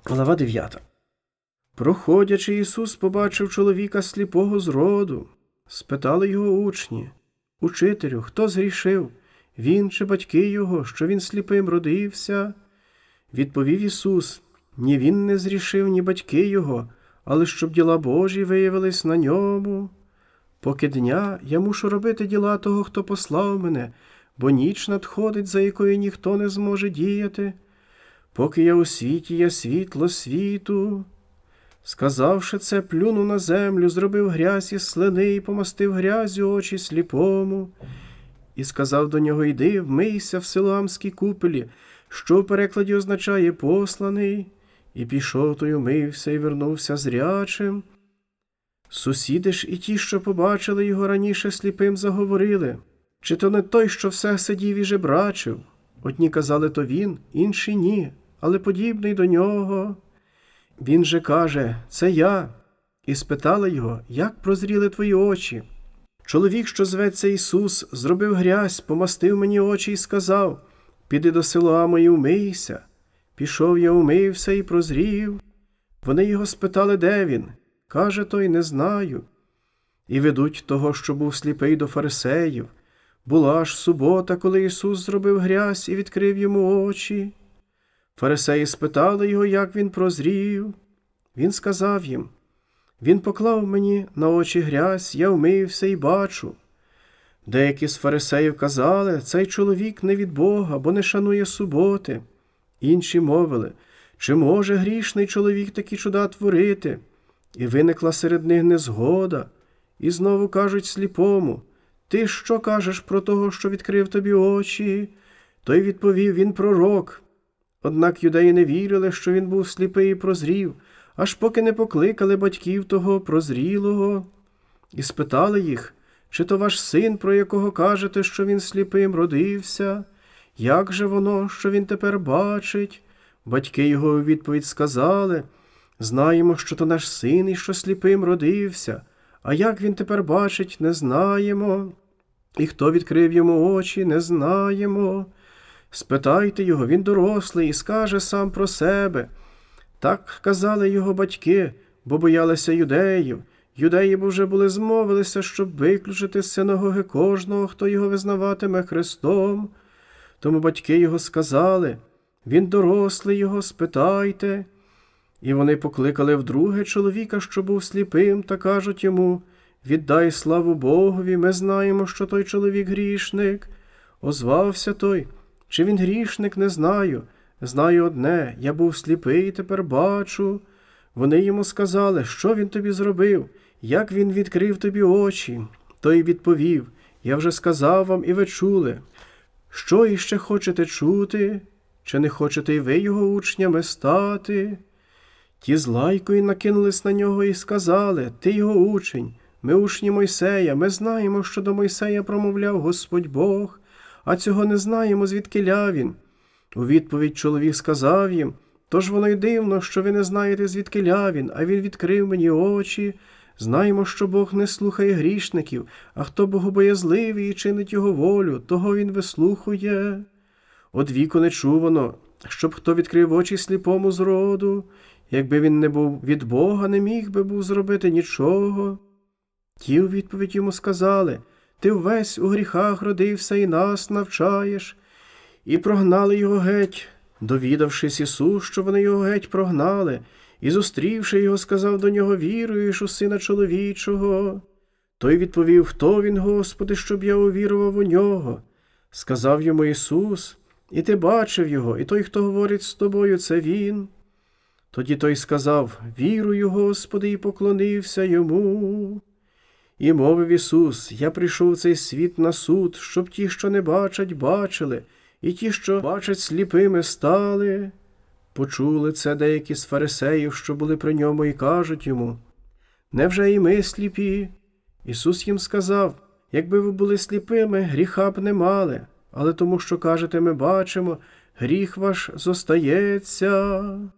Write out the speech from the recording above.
Глава 9. Проходячи, Ісус побачив чоловіка сліпого з роду. Спитали його учні: «Учителю, хто згрішив, він чи батьки його, що він сліпим родився?» Відповів Ісус: «Ні він не згрішив, ні батьки його, але щоб діла Божі виявились на ньому. Поки дня я мушу робити діла того, хто послав мене, бо ніч надходить, за якою ніхто не зможе діяти. Поки я у світі, я світло світу». Сказавши це, плюнув на землю, зробив грязь із слини і помастив грязю очі сліпому. І сказав до нього: «Йди, вмийся в Силоамській купелі», що в перекладі означає «посланий». І пішов той, умився і вернувся зрячим. Сусіди ж і ті, що побачили його раніше сліпим, заговорили: «Чи то не той, що все сидів і жебрачив?» Одні казали: «То він», інші – «Ні, але подібний до нього». Він же каже: «Це я». І спитали його: «Як прозріли твої очі?» Чоловік, що зветься Ісус, зробив грязь, помастив мені очі і сказав: «Піди до Силоаму і умийся». Пішов я, умився і прозрів. Вони його спитали, де він. Каже той: «Не знаю». І ведуть того, що був сліпий, до фарисеїв. Була ж субота, коли Ісус зробив грязь і відкрив йому очі. Фарисеї спитали його, як він прозрів. Він сказав їм: «Він поклав мені на очі грязь, я вмився і бачу». Деякі з фарисеїв казали: «Цей чоловік не від Бога, бо не шанує суботи». Інші мовили: «Чи може грішний чоловік такі чуда творити?» І виникла серед них незгода. І знову кажуть сліпому: «Ти що кажеш про того, що відкрив тобі очі?» Той відповів: «Він пророк». Однак юдеї не вірили, що він був сліпий і прозрів, аж поки не покликали батьків того прозрілого. І спитали їх: «Чи то ваш син, про якого кажете, що він сліпим родився? Як же воно, що він тепер бачить?» Батьки його у відповідь сказали: «Знаємо, що то наш син і що сліпим родився, а як він тепер бачить, не знаємо. І хто відкрив йому очі, не знаємо. Спитайте його, він дорослий і скаже сам про себе». Так казали його батьки, бо боялися юдеїв. Юдеї б вже були змовилися, щоб виключити з синагоги кожного, хто його визнаватиме Христом. Тому батьки його сказали: «Він дорослий, його спитайте». І вони покликали вдруге чоловіка, що був сліпим, та кажуть йому: «Віддай славу Богові, ми знаємо, що той чоловік грішник». Озвався той: «Чи він грішник, не знаю. Знаю одне: я був сліпий, тепер бачу». Вони йому сказали: «Що він тобі зробив? Як він відкрив тобі очі?» Той відповів: «Я вже сказав вам, і ви чули. Що іще хочете чути? Чи не хочете й ви його учнями стати?» Ті з лайкою накинулись на нього і сказали: «Ти його учень, ми учні Мойсея, ми знаємо, що до Мойсея промовляв Господь Бог, а цього не знаємо, звідкиля він». У відповідь чоловік сказав їм: «Тож воно й дивно, що ви не знаєте, звідкиля він, а він відкрив мені очі. Знаємо, що Бог не слухає грішників, а хто богобоязливий і чинить його волю, того він вислухує. Од віку не чувано, щоб хто відкрив очі сліпому з роду. Якби він не був від Бога, не міг би був зробити нічого». Ті у відповідь йому сказали: «Ти весь у гріхах родився і нас навчаєш». І прогнали його геть. Довідавшись Ісус, що вони його геть прогнали, і, зустрівши його, сказав до нього: «Віруєш у Сина чоловічого?» Той відповів: «Хто він, Господи, щоб я увірував у нього?» Сказав йому Ісус: «І ти бачив його, і той, хто говорить з тобою, це він». Тоді той сказав: «Вірую, Господи», і поклонився йому. І мовив Ісус: «Я прийшов в цей світ на суд, щоб ті, що не бачать, бачили, і ті, що бачать, сліпими стали». Почули це деякі з фарисеїв, що були при ньому, і кажуть йому: «Невже і ми сліпі?» Ісус їм сказав: «Якби ви були сліпими, гріха б не мали, але тому, що кажете, ми бачимо, гріх ваш зостається».